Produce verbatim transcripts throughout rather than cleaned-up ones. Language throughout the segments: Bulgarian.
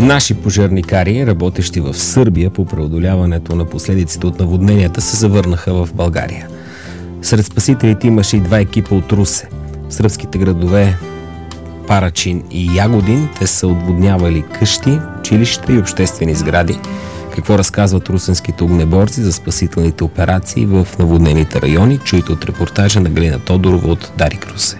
Наши пожарникари, работещи в Сърбия по преодоляването на последиците от наводненията, се завърнаха в България. Сред спасителите имаше и два екипа от Русе. В сръбските градове Парачин и Ягодин те са отводнявали къщи, училища и обществени сгради. Какво разказват русенските огнеборци за спасителните операции в наводнените райони? Чуйте от репортажа на Галина Тодорова от Дарик Русе.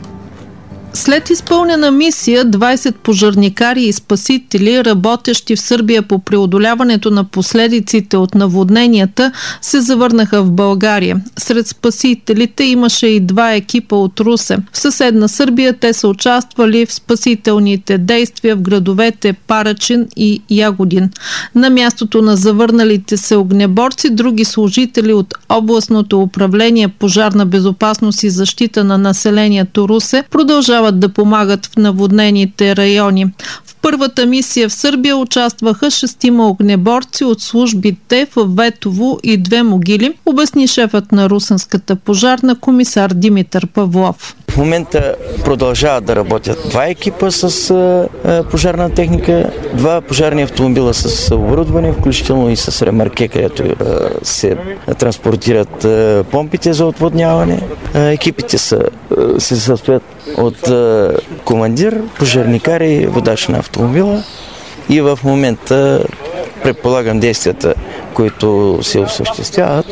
След изпълнена мисия, двайсет пожарникари и спасители, работещи в Сърбия по преодоляването на последиците от наводненията, се завърнаха в България. Сред спасителите имаше и два екипа от Русе. В съседна Сърбия те са участвали в спасителните действия в градовете Парачин и Ягодин. На мястото на завърналите се огнеборци, други служители от областното управление пожарна безопасност и защита на населението Русе продължават да помагат в наводнените райони. В първата мисия в Сърбия участваха шестима огнеборци от службите в Ветово и Две могили, обясни шефът на русенската пожарна комисар Димитър Павлов. В момента продължават да работят два екипа с а, пожарна техника, два пожарни автомобила с оборудване, включително и с ремарке, където а, се транспортират а, помпите за отводняване. А, екипите са, а, се състоят от а, командир, пожарникари, водач на автомобила и в момента предполагам действията, които се осъществяват,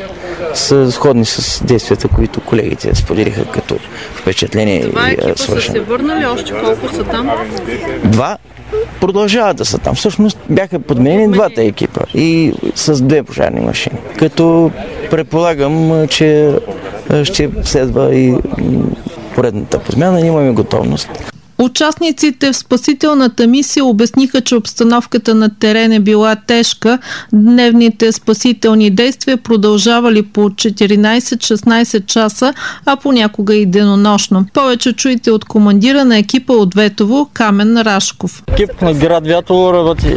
са сходни с действията, които колегите споделиха като впечатление. Два и екипа свършен. са се върнали, още колко са там? Два продължават да са там. Всъщност бяха подменени двата екипа и с две пожарни машини. Като предполагам, че ще следва и поредната подмяна, имаме готовност. Участниците в спасителната мисия обясниха, че обстановката на терен е била тежка. Дневните спасителни действия продължавали по четиринайсет-шестнайсет часа, а понякога и денонощно. Повече чуйте от командира на екипа от Ветово Камен Рашков. Екип на град Вятово работи,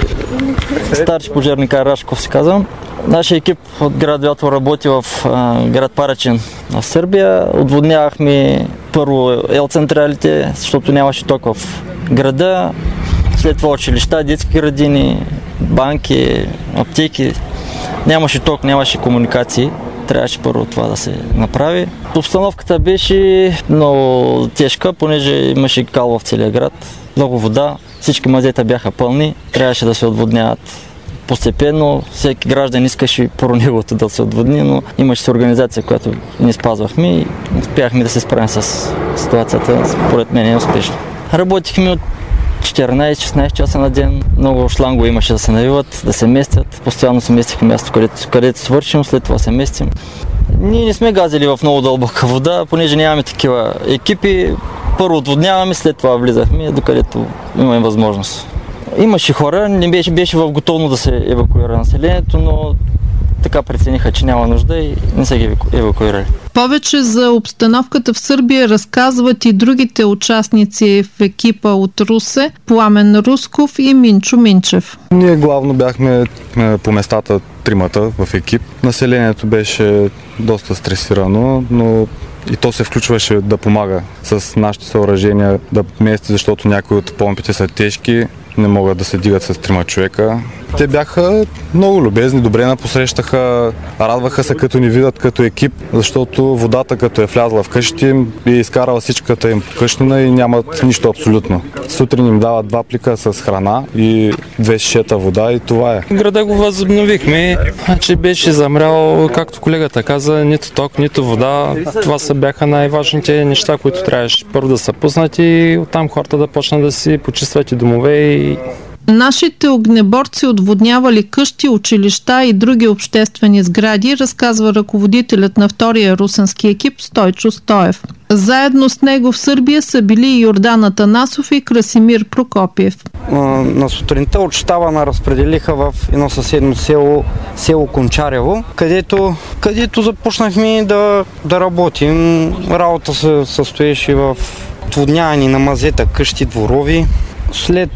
старши пожарникар Рашков се казвам. Нашия екип от град Вятово работи в а, град Парачин в Сърбия. Отводнявахме първо ел-централите, защото нямаше ток в града. След това училища, детски градини, банки, аптеки. Нямаше ток, нямаше комуникации. Трябваше първо това да се направи. Обстановката беше много тежка, понеже имаше кал в целия град. Много вода, всички мазета бяха пълни. Трябваше да се отводняват постепенно. Всеки граждан искаше първо неговото да се отводни, но имаше се организация, която ние спазвахме и успяхме да се справим с ситуацията, според мен е успешно. Работихме от четиринайсет-шестнайсет часа на ден. Много шлангове имаше да се навиват, да се местят. Постоянно се местиха място, където, където свършим, след това се местим. Ние не сме газили в много дълбока вода, понеже нямаме такива екипи. Първо отводняваме, след това влизахме, докъдето имаме възможност. Имаше хора, не беше, беше в готовно да се евакуира населението, но така прецениха, че няма нужда и не са ги евакуирали. Повече за обстановката в Сърбия разказват и другите участници в екипа от Русе, Пламен Русков и Минчо Минчев. Ние главно бяхме по местата тримата в екип. Населението беше доста стресирано, но и то се включваше да помага с нашите съоръжения да мести, защото някои от помпите са тежки, не могат да се дигат с трима човека. Те бяха много любезни, добре напосрещаха, радваха се като ни видят като екип, защото водата като е влязла в къщите е изкарала всичката им къщнина и нямат нищо абсолютно. Сутрин им дават два плика с храна и две шишета вода и това е. Града го възобновихме, че беше замрял, както колегата каза, нито ток, нито вода. Това са бяха най-важните неща, които трябваше първо да са пуснати и оттам хората да почнат да си почистват и домове и Нашите огнеборци отводнявали къщи, училища и други обществени сгради, разказва ръководителят на втория русенски екип Стойчо Стоев. Заедно с него в Сърбия са били и Йордан Атанасов и Красимир Прокопиев. На сутринта от щаба на разпределиха в едно съседно село, село Кончарево, където, където започнахме да, да работим. Работа се състоеше в отводняване на мазета, къщи, дворови. След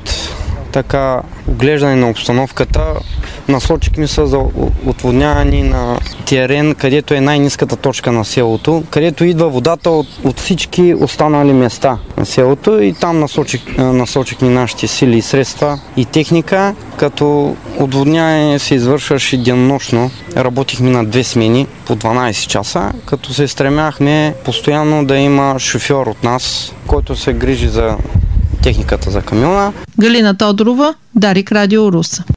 така оглеждане на обстановката насочихме се за отводняване на терен, където е най-ниската точка на селото, където идва водата от, от всички останали места на селото и там насочих, насочихме нашите сили и средства и техника, като отводняване се извършваше денонощно. Работихме на две смени по дванайсет часа, като се стремяхме постоянно да има шофьор от нас, който се грижи за техниката за камиона. Галина Тодорова, Дарик, Радио Руса.